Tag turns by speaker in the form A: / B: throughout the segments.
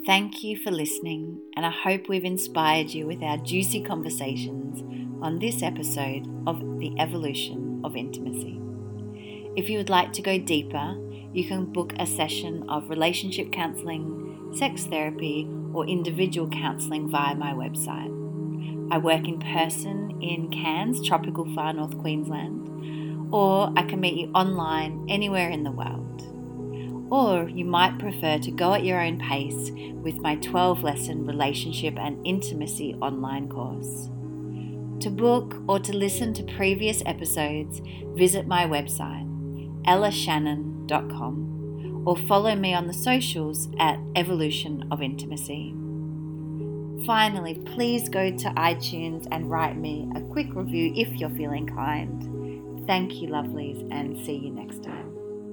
A: Thank you for listening, and I hope we've inspired you with our juicy conversations on this episode of The Evolution of Intimacy. If you would like to go deeper, you can book a session of relationship counselling, sex therapy, or individual counselling via my website. I work in person in Cairns, tropical far north Queensland, or I can meet you online anywhere in the world. Or you might prefer to go at your own pace with my 12-lesson relationship and intimacy online course. To book or to listen to previous episodes, visit my website, ellashannon.com, or follow me on the socials at Evolution of Intimacy. Finally, please go to iTunes and write me a quick review if you're feeling kind. Thank you, lovelies, and see you next time.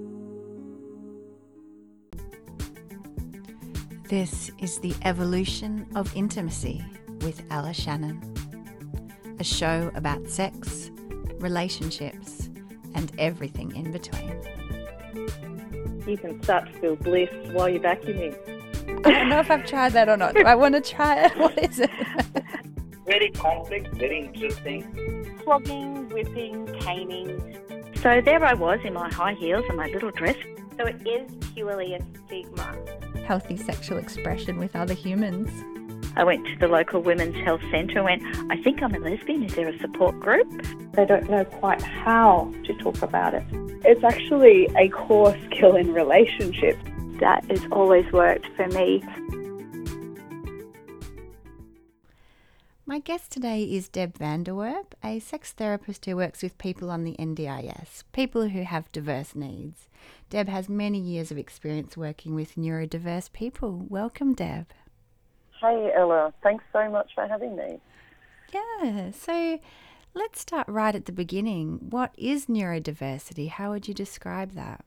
A: This is The Evolution of Intimacy with Ella Shannon, a show about sex, relationships, and everything in between.
B: You can start to feel bliss while you're vacuuming.
C: I don't know if I've tried that or not. Do I want to try it? What is it?
D: Very complex, very interesting.
E: Flogging, whipping, caning.
B: So there I was in my high heels and my little dress.
E: So it is purely a stigma.
C: Healthy sexual expression with other humans.
B: I went to the local women's health centre and went, I think I'm a lesbian. Is there a support group?
F: They don't know quite how to talk about it. It's actually a core skill in relationships.
G: That has always worked for me.
C: My guest today is Deb van der Werp, a sex therapist who works with people on the NDIS, people who have diverse needs. Deb has many years of experience working with neurodiverse people. Welcome, Deb.
H: Hey, Ella. Thanks so much for having me.
C: Yeah, so let's start right at the beginning. What is neurodiversity? How would you describe that?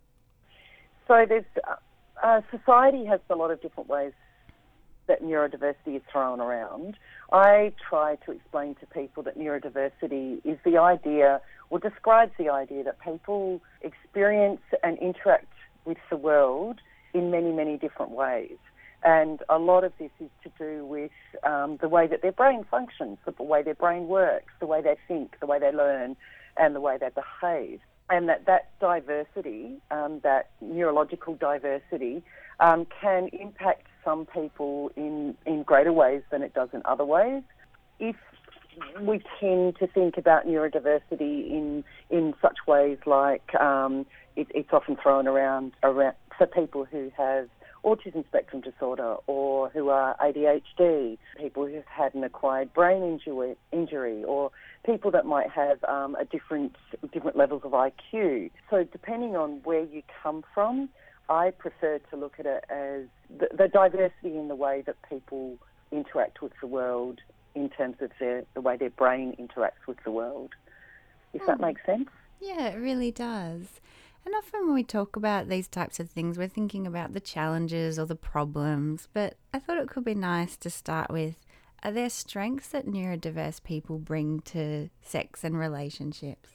H: So there's society has a lot of different ways that neurodiversity is thrown around. I try to explain to people that neurodiversity is the idea, or describes the idea, that people experience and interact with the world in many, many different ways. And a lot of this is to do with the way that their brain functions, the way their brain works, the way they think, the way they learn, and the way they behave. And that diversity, that neurological diversity, can impact some people in greater ways than it does in other ways. If we tend to think about neurodiversity in such ways like it's often thrown around for people who have autism spectrum disorder or who are ADHD, people who've had an acquired brain injury or people that might have different levels of IQ. So depending on where you come from, I prefer to look at it as the diversity in the way that people interact with the world in terms of the way their brain interacts with the world. If that makes sense?
C: Yeah, it really does. And often when we talk about these types of things, we're thinking about the challenges or the problems, but I thought it could be nice to start with, are there strengths that neurodiverse people bring to sex and relationships?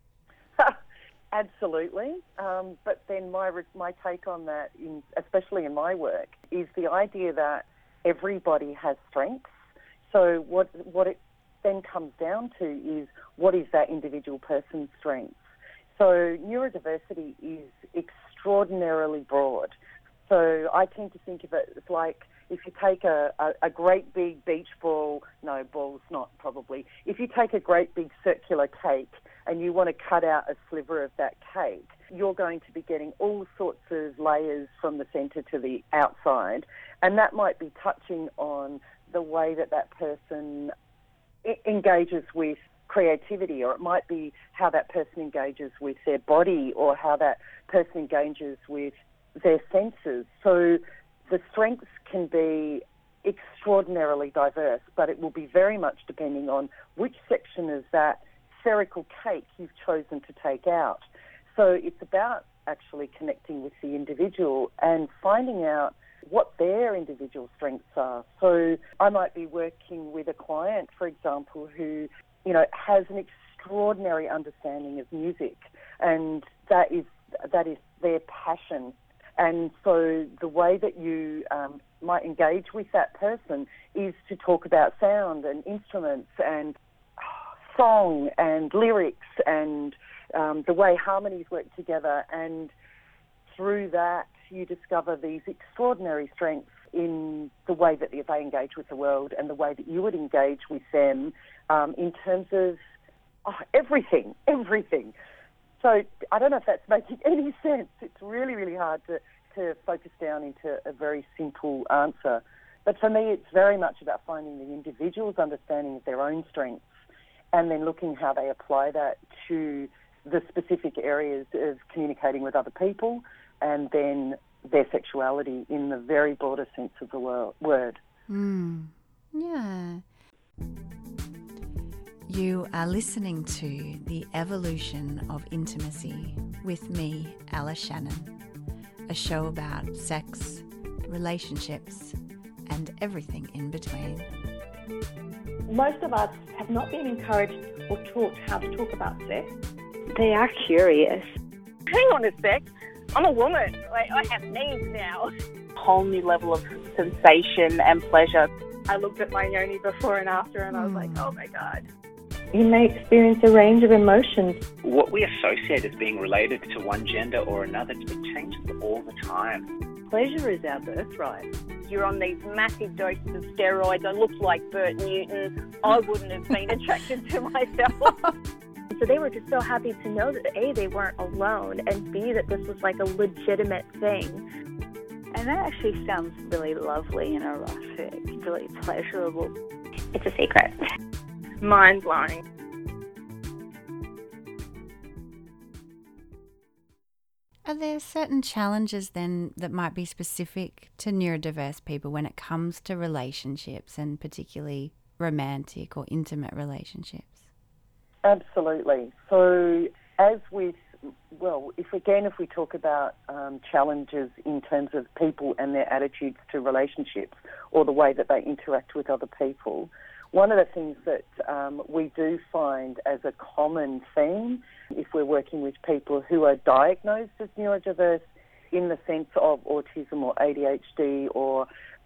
H: Absolutely. But then my take on that, especially in my work, is the idea that everybody has strengths. So what it then comes down to is, what is that individual person's strengths? So neurodiversity is extraordinarily broad. So I tend to think of it as like if you take a great big beach ball, no, ball's not probably. If you take a great big circular cake and you want to cut out a sliver of that cake, you're going to be getting all sorts of layers from the centre to the outside. And that might be touching on the way that person engages with creativity, or it might be how that person engages with their body or how that person engages with their senses. So the strengths can be extraordinarily diverse, but it will be very much depending on which section of that spherical cake you've chosen to take out. So it's about actually connecting with the individual and finding out what their individual strengths are. So I might be working with a client, for example, who has an extraordinary understanding of music, and that is their passion. And so the way that you might engage with that person is to talk about sound and instruments and song and lyrics and the way harmonies work together. And through that, you discover these extraordinary strengths in the way that they engage with the world and the way that you would engage with them in terms of everything. So I don't know if that's making any sense. It's really, really hard to focus down into a very simple answer. But for me, it's very much about finding the individual's understanding of their own strengths and then looking how they apply that to the specific areas of communicating with other people and then their sexuality in the very broader sense of the word.
C: Yeah. You are listening to The Evolution of Intimacy with me, Alice Shannon, a show about sex, relationships, and everything in between.
F: Most of us have not been encouraged or taught how to talk about sex.
G: They are curious.
E: Hang on a sec. I'm a woman. I have needs now.
G: Whole new level of sensation and pleasure. I looked at my yoni before and after and I was like, oh my God.
F: You may experience a range of emotions.
I: What we associate as being related to one gender or another, it changes all the time.
B: Pleasure is our birthright.
E: You're on these massive doses of steroids. I looked like Bert Newton. I wouldn't have been attracted to myself.
G: So they were just so happy to know that A, they weren't alone, and B, that this was like a legitimate thing.
B: And that actually sounds really lovely and erotic, really pleasurable.
G: It's a secret.
E: Mind-blowing.
C: Are there certain challenges then that might be specific to neurodiverse people when it comes to relationships and particularly romantic or intimate relationships?
H: Absolutely. So if we talk about challenges in terms of people and their attitudes to relationships or the way that they interact with other people, one of the things that we do find as a common theme, if we're working with people who are diagnosed as neurodiverse in the sense of autism or ADHD or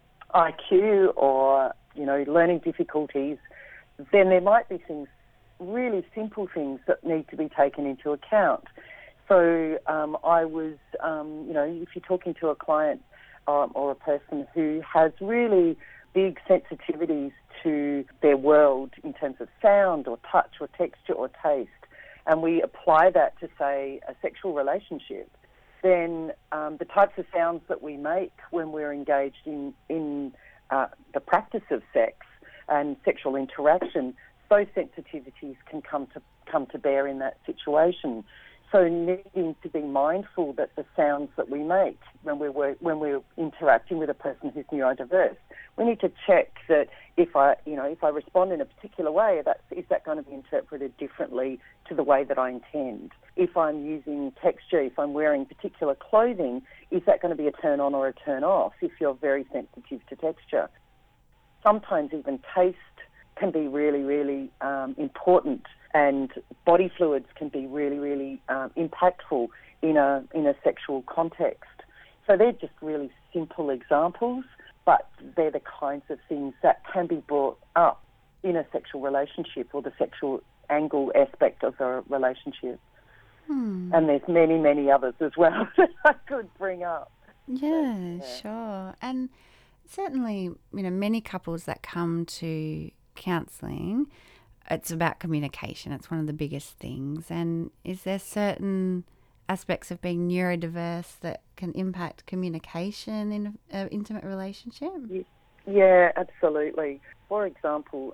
H: IQ or, learning difficulties, then there might be things, really simple things that need to be taken into account. So if you're talking to a client or a person who has really big sensitivities to their world in terms of sound or touch or texture or taste, and we apply that to, say, a sexual relationship, then the types of sounds that we make when we're engaged in the practice of sex and sexual interaction, those sensitivities can come to bear in that situation. So needing to be mindful that the sounds that we make when we're interacting with a person who's neurodiverse, we need to check that if I respond in a particular way, is that going to be interpreted differently to the way that I intend? If I'm using texture, if I'm wearing particular clothing, is that going to be a turn on or a turn off if you're very sensitive to texture? Sometimes even taste can be really, really important, and body fluids can be really, really impactful in a sexual context. So they're just really simple examples, but they're the kinds of things that can be brought up in a sexual relationship or the sexual angle aspect of the relationship. And there's many, many others as well that I could bring up.
C: Yeah, sure. And certainly, many couples that come to counselling, it's about communication. It's one of the biggest things. And is there certain aspects of being neurodiverse that can impact communication in an intimate relationship?
H: Yeah, absolutely. For example,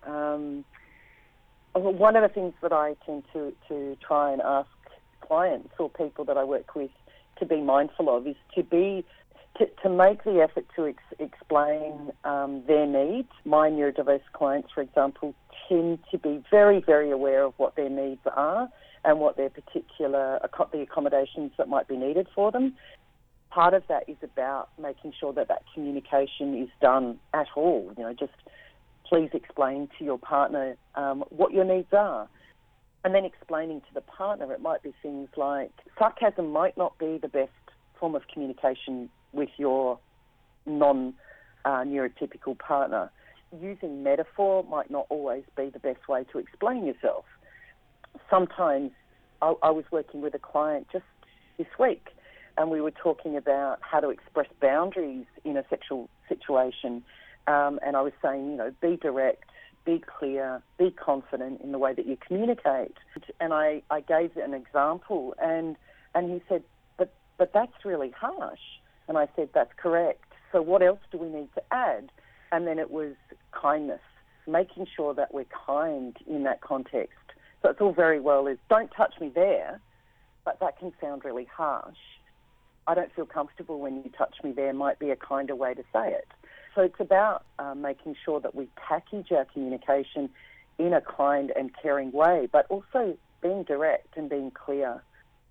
H: one of the things that I tend to try and ask clients or people that I work with to be mindful of is to make the effort to explain their needs. My neurodiverse clients, for example, tend to be very, very aware of what their needs are and what their particular the accommodations that might be needed for them. Part of that is about making sure that communication is done at all. Just please explain to your partner what your needs are. And then explaining to the partner, it might be things like sarcasm might not be the best form of communication with your non-neurodiverse neurotypical partner. Using metaphor might not always be the best way to explain yourself. Sometimes I was working with a client just this week, and we were talking about how to express boundaries in a sexual situation. And I was saying, be direct, be clear, be confident in the way that you communicate. And I gave an example, and he said, but that's really harsh. And I said, that's correct. So what else do we need to add? And then it was kindness, making sure that we're kind in that context. So it's all very well is, don't touch me there, but that can sound really harsh. I don't feel comfortable when you touch me there might be a kinder way to say it. So it's about making sure that we package our communication in a kind and caring way, but also being direct and being clear.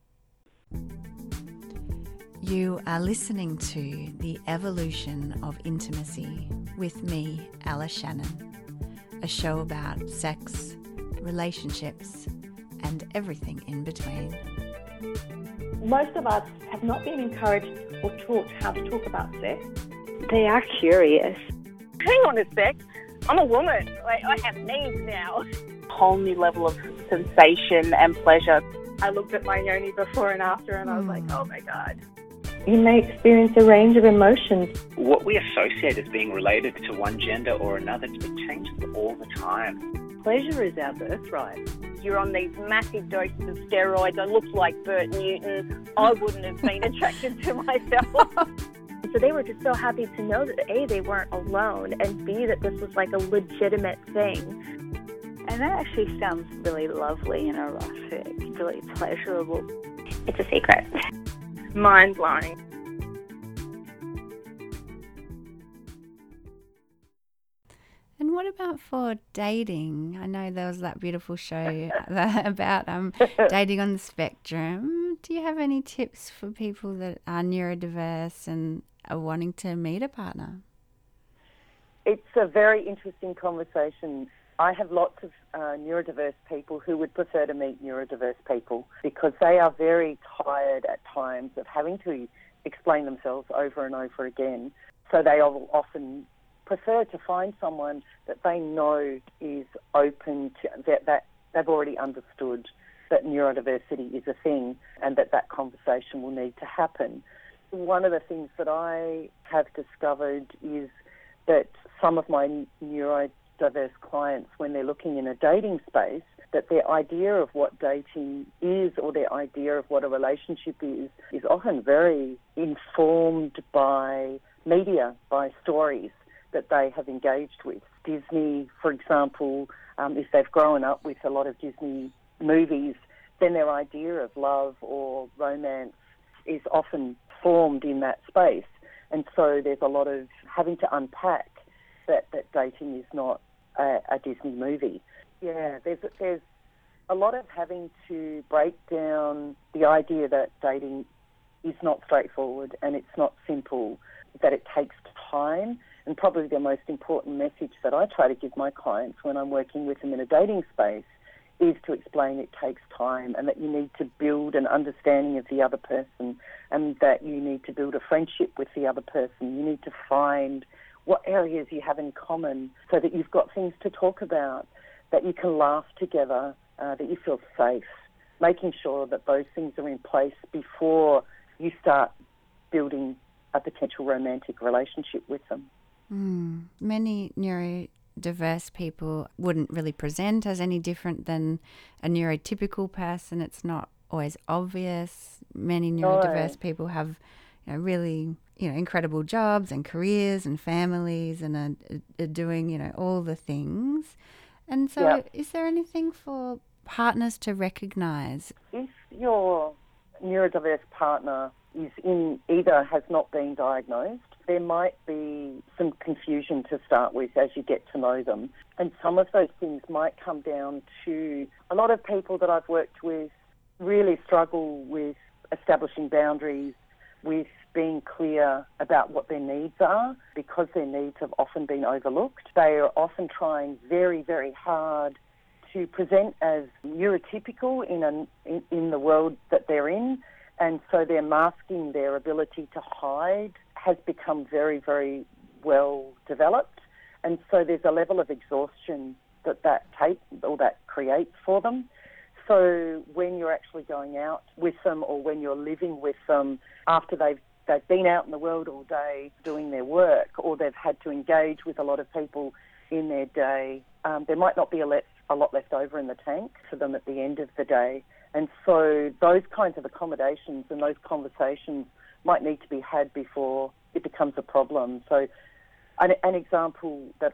C: You are listening to The Evolution of Intimacy with me, Ella Shannon, a show about sex, relationships, and everything in between.
F: Most of us have not been encouraged or taught how to talk about sex.
B: They are curious.
E: Hang on a sec. I'm a woman. I have needs now.
G: Whole new level of sensation and pleasure. I looked at my yoni before and after and I was like, oh my God.
F: You may experience a range of emotions.
I: What we associate as being related to one gender or another, it changes all the time.
B: Pleasure is our birthright.
E: You're on these massive doses of steroids. I look like Bert Newton. I wouldn't have been attracted to myself.
J: So they were just so happy to know that A, they weren't alone, and B, that this was like a legitimate thing.
B: And that actually sounds really lovely and erotic, really pleasurable.
J: It's a secret.
G: Mind-blowing.
C: And what about for dating? I know there was that beautiful show about dating on the spectrum. Do you have any tips for people that are neurodiverse and are wanting to meet a partner?
H: It's a very interesting conversation. I have lots of neurodiverse people who would prefer to meet neurodiverse people because they are very tired at times of having to explain themselves over and over again. So they often prefer to find someone that they know is open to that they've already understood that neurodiversity is a thing and that conversation will need to happen. One of the things that I have discovered is that some of my neurodiverse clients, when they're looking in a dating space, that their idea of what dating is or their idea of what a relationship is often very informed by media, by stories that they have engaged with. Disney, for example, if they've grown up with a lot of Disney movies, then their idea of love or romance is often formed in that space. And so there's a lot of having to unpack that dating is not a Disney movie. Yeah, there's a lot of having to break down the idea that dating is not straightforward and it's not simple, that it takes time. And probably the most important message that I try to give my clients when I'm working with them in a dating space is to explain it takes time and that you need to build an understanding of the other person and that you need to build a friendship with the other person. You need to find what areas you have in common so that you've got things to talk about, that you can laugh together, that you feel safe, making sure that those things are in place before you start building a potential romantic relationship with them.
C: Many neurodiverse people wouldn't really present as any different than a neurotypical person. It's not always obvious. Many neurodiverse people have really incredible jobs and careers and families and are doing all the things. And so is there anything for partners to recognise?
H: If your neurodiverse partner is either has not been diagnosed, there might be some confusion to start with as you get to know them. And some of those things might come down to a lot of people that I've worked with really struggle with establishing boundaries, with being clear about what their needs are because their needs have often been overlooked. They are often trying very, very hard to present as neurotypical in the world that they're in, and so they're masking their ability to hide has become very, very well developed. And so there's a level of exhaustion that creates for them. So when you're actually going out with them or when you're living with them after they've been out in the world all day doing their work, or they've had to engage with a lot of people in their day, there might not be a lot left over in the tank for them at the end of the day. And so those kinds of accommodations and those conversations might need to be had before it becomes a problem. So an example that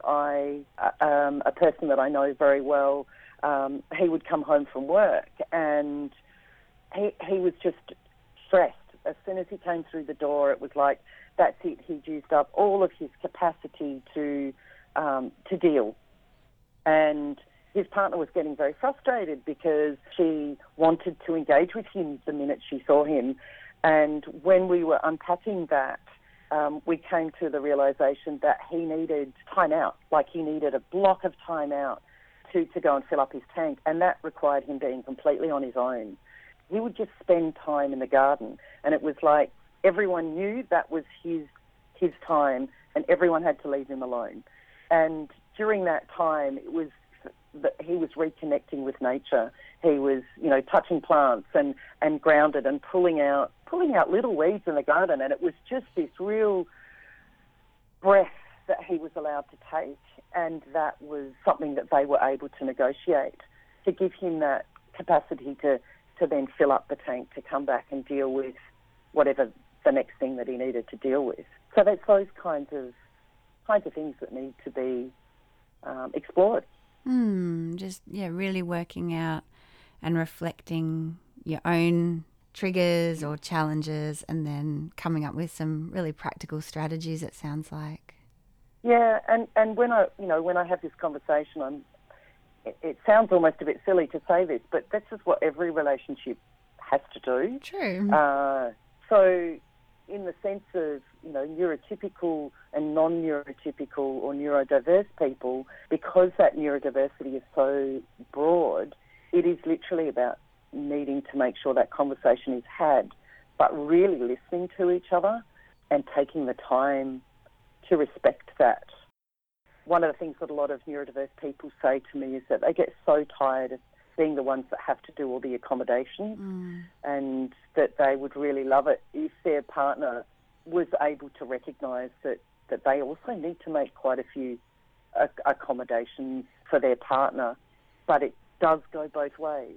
H: a person that I know very well, he would come home from work and he was just stressed. As soon as he came through the door, it was like, that's it, he'd used up all of his capacity to deal. And his partner was getting very frustrated because she wanted to engage with him the minute she saw him. And when we were unpacking that, we came to the realisation that he needed time out, like he needed a block of time out to go and fill up his tank, and that required him being completely on his own. He would just spend time in the garden, and it was like everyone knew that was his time, and everyone had to leave him alone. And during that time, it was that he was reconnecting with nature. He was, touching plants and grounded and pulling out little weeds in the garden, and it was just this real breath that he was allowed to take, and that was something that they were able to negotiate to give him that capacity to then fill up the tank to come back and deal with whatever the next thing that he needed to deal with. So that's those kinds of things that need to be explored.
C: Really working out and reflecting your own triggers or challenges, and then coming up with some really practical strategies, it sounds like.
H: Yeah, and when I have this conversation, it sounds almost a bit silly to say this, but this is what every relationship has to do.
C: True.
H: So in the sense of, neurotypical and non-neurotypical or neurodiverse people, because that neurodiversity is so broad, it is literally about needing to make sure that conversation is had, but really listening to each other and taking the time to respect that. One of the things that a lot of neurodiverse people say to me is that they get so tired of being the ones that have to do all the accommodations, and that they would really love it if their partner was able to recognise that they also need to make quite a few accommodations for their partner, but it does go both ways.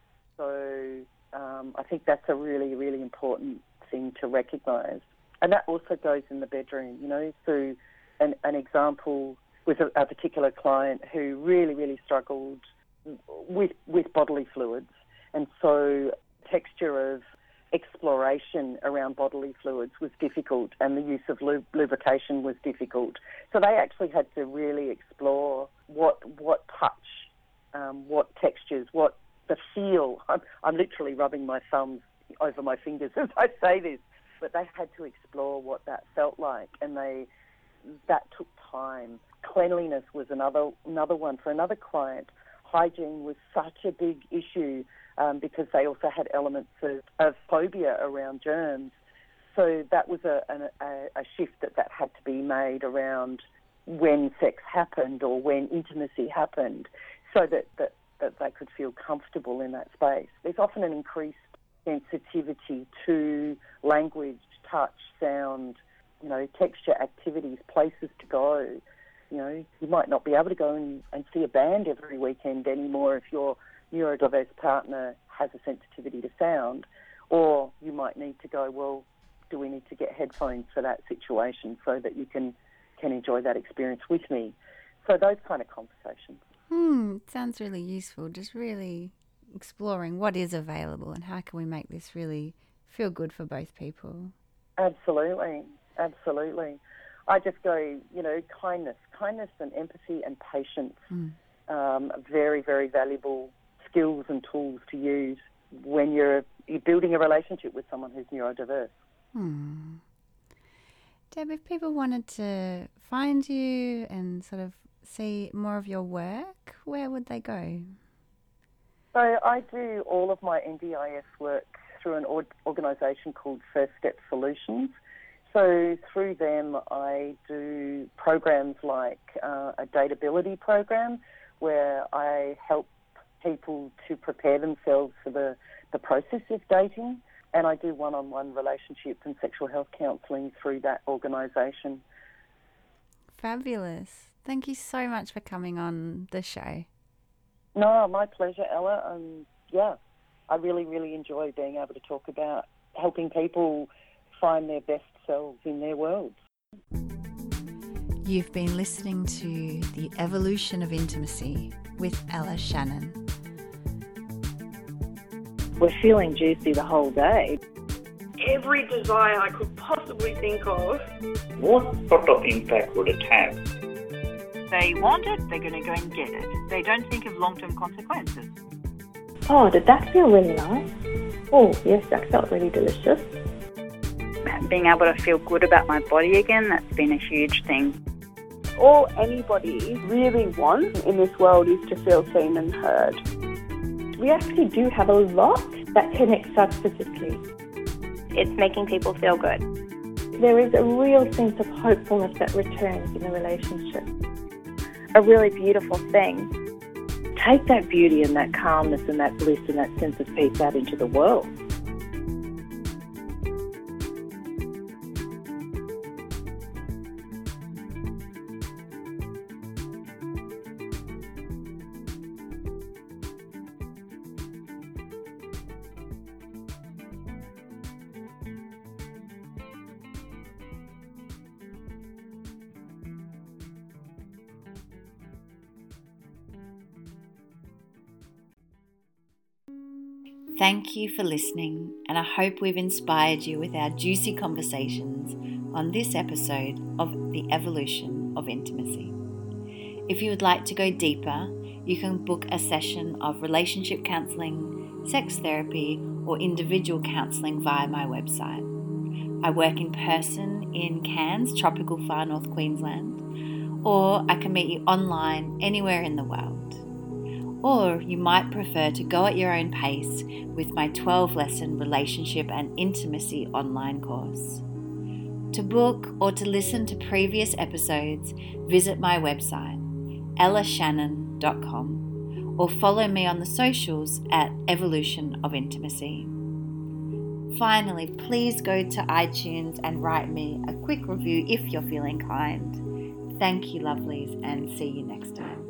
H: So I think that's a really, really important thing to recognise. And that also goes in the bedroom, through an example with a particular client who really, really struggled with bodily fluids. And so texture of exploration around bodily fluids was difficult, and the use of lubrication was difficult. So they actually had to really explore what touch, what textures, what the feel. I'm literally rubbing my thumbs over my fingers as I say this, but they had to explore what that felt like, and that took time. Cleanliness was another one for another client. Hygiene was such a big issue because they also had elements of phobia around germs. So that was a shift that had to be made around when sex happened or when intimacy happened, so that they could feel comfortable in that space. There's often an increased sensitivity to language, touch, sound, texture, activities, places to go. You might not be able to go and see a band every weekend anymore if your neurodiverse partner has a sensitivity to sound, or you might need to go, well, do we need to get headphones for that situation so that you can enjoy that experience with me? So those kind of conversations.
C: It sounds really useful, just really exploring what is available and how can we make this really feel good for both people.
H: Absolutely. I just go, kindness and empathy and patience, very, very valuable skills and tools to use when you're building a relationship with someone who's neurodiverse.
C: Deb, if people wanted to find you and sort of see more of your work, where would they go?
H: So I do all of my NDIS work through an organisation called First Step Solutions. So through them, I do programs like a dateability program where I help people to prepare themselves for the process of dating, and I do one-on-one relationship and sexual health counselling through that organisation.
C: Fabulous. Thank you so much for coming on the show.
H: No, my pleasure, Ella. I really, really enjoy being able to talk about helping people find their best selves in their worlds.
C: You've been listening to The Evolution of Intimacy with Ella Shannon.
B: We're feeling juicy the whole day.
G: Every desire I could possibly think of.
D: What sort of impact would it have?
B: They want it, they're going to go and get it. They don't think of long-term consequences.
F: Oh, did that feel really nice? Oh, yes, that felt really delicious.
B: Being able to feel good about my body again, that's been a huge thing.
G: All anybody really wants in this world is to feel seen and heard.
F: We actually do have a lot that connects us physically.
J: It's making people feel good.
F: There is a real sense of hopefulness that returns in a relationship.
J: A really beautiful thing.
B: Take that beauty and that calmness and that bliss and that sense of peace out into the world.
A: Thank you for listening, and I hope we've inspired you with our juicy conversations on this episode of The Evolution of Intimacy. If you would like to go deeper, you can book a session of relationship counselling, sex therapy, or individual counselling via my website. I work in person in Cairns, tropical far north Queensland, or I can meet you online anywhere in the world. Or you might prefer to go at your own pace with my 12-lesson relationship and intimacy online course. To book or to listen to previous episodes, visit my website, ellashannon.com, or follow me on the socials at Evolution of Intimacy. Finally, please go to iTunes and write me a quick review if you're feeling kind. Thank you, lovelies, and see you next time.